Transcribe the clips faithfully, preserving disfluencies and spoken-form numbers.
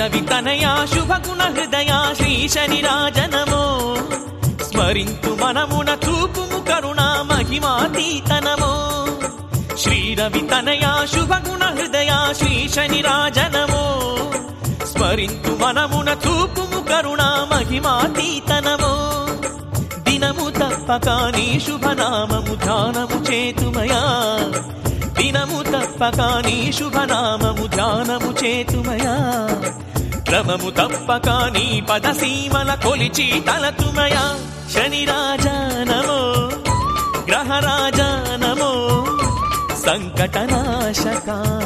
రవి తనయా శుభగుణ హృదయా శ్రీ శనిరాజ నమో. స్మరింతు మనమున చూపుము కరుణా మహిమాతీతనమో. శ్రీరవి తనయా శుభగుణ హృదయా శ్రీ శనిరాజ నమో. స్మరింతు మనమున చూపుము కరుణా మహిమాతీతనమో. దినము తప్పక నీ శుభనామము ధ్యానము చేతుమయా. దినము తప్పక నీ శుభనామము ధ్యానము చేతుమయా. క్రమము తప్పక నీ పదసీమల కొలిచి తలతుమయా. శనిరాజా నమో, గ్రహరాజా నమో. సంకటనాశక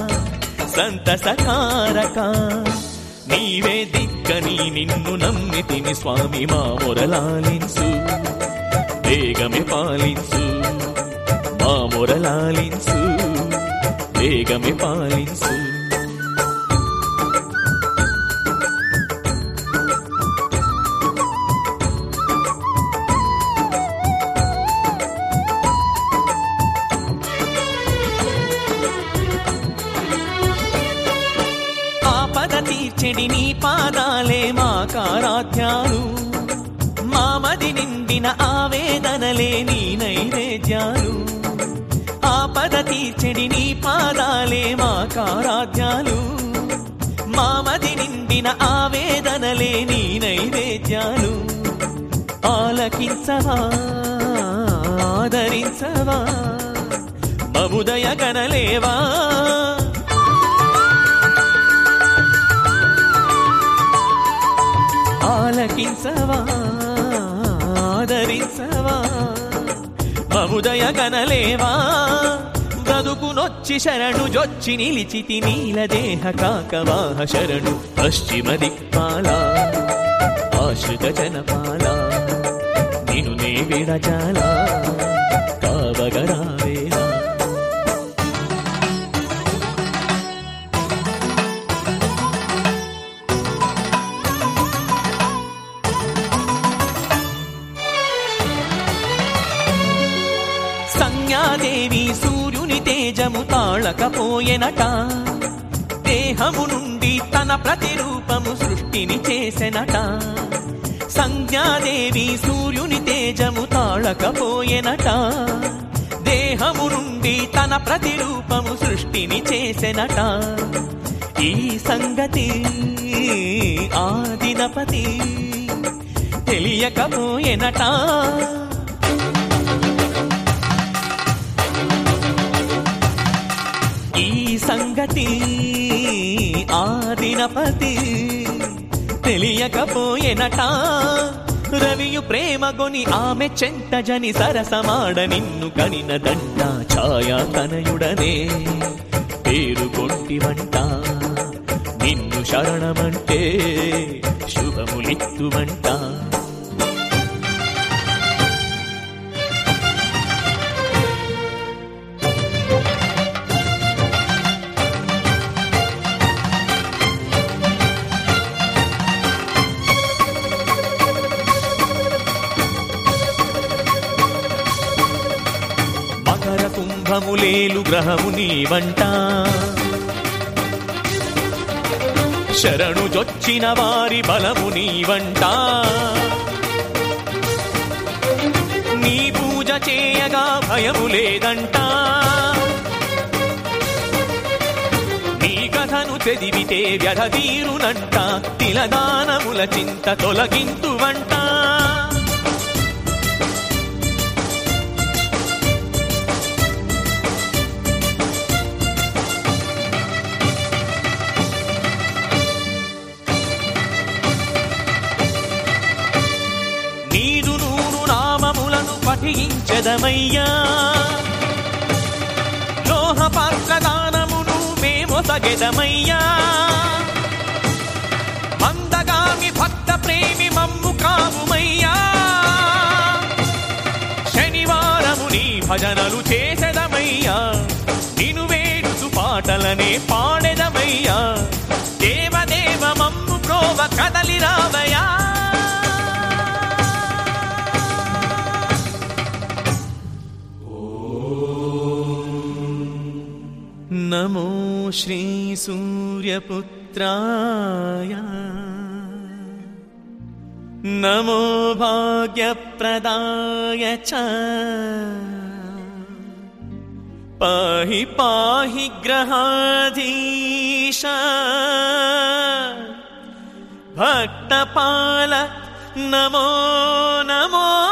సంతసకారక నీవే దిక్కని నిన్ను నమ్మితిని స్వామి. మా మొరలాలించు వేగమే పాలించు. మా మొరలాలించు వేగమే పాలించు. తీర్చెడి నీ పాదాలే మా కారాధ్యాలు. మామది నిండిన ఆవేదనలే నీ నైవేద్యాలు. ఆపద తీర్చెడి నీ పాదాలే మా కారాధ్యాలు. మామది నిండిన ఆవేదనలే నీ నైవేద్యాలు. ఆలకించవా ఆదరించవా మముదయ గణలేవా. ఆలకించవా ఆదరించవా మముదయ గణలేవా. బ్రతుకునొచ్చి శరణు జొచ్చి నిలిచితి నీలదేహ కాకవాహ శరణు. పశ్చిమ దిక్పాల ఆశ్రిత జనపాల నిను నే విడచాల కావగరావేలా. సంజ్ఞాదేవి సూర్యుని తేజము తాళకపోయెనట. దేహము నుండి తన ప్రతిరూపము సృష్టిని చేసెనట. సంజ్ఞాదేవి సూర్యుని తేజము తాళకపోయెనట. దేహము నుండి తన ప్రతిరూపము సృష్టిని చేసెనట. ఈ సంగతి ఆదినపతి తెలియకపోయెనట. ఈ సంగతి ఆదినపతి తెలియకపోయెనట. రవియు ప్రేమగొని ఆమె చెంతజని సరసమాడ నిన్ను కనిన దండ. ఛాయా తనయుడనే పేరుకొంటివంట. నిన్ను శరణమంటే శుభములిత్తువంట. కుంభములేలు గ్రహము నీవంట. శరణు జొచ్చిన వారి బలము నీవంట. నీ పూజ చేయగా భయము లేదంట. నీ కథను చదివితే వ్యధ తీరునంట. తిలదానముల చింత తొలగింతువంట. పఠించదమయ్యా లోహ పాత్రదానమును మేమొసగెదమయ్యా. మందగామి భక్త ప్రేమి మమ్ము కావుమయ్యా. శనివారము నీ భజనలు చేసెదమయ్యా. నిను వేడుసు పాటలనే పాడెదమయ్యా. దేవదేవ మమ్ము ప్రోవ కదలి రావయా. నమో శ్రీ సూర్యపుత్ర पवित्राय नमो भाग्यप्रदाय च पाहि पाहि ग्रहाधीश भक्तपाल नमो नमो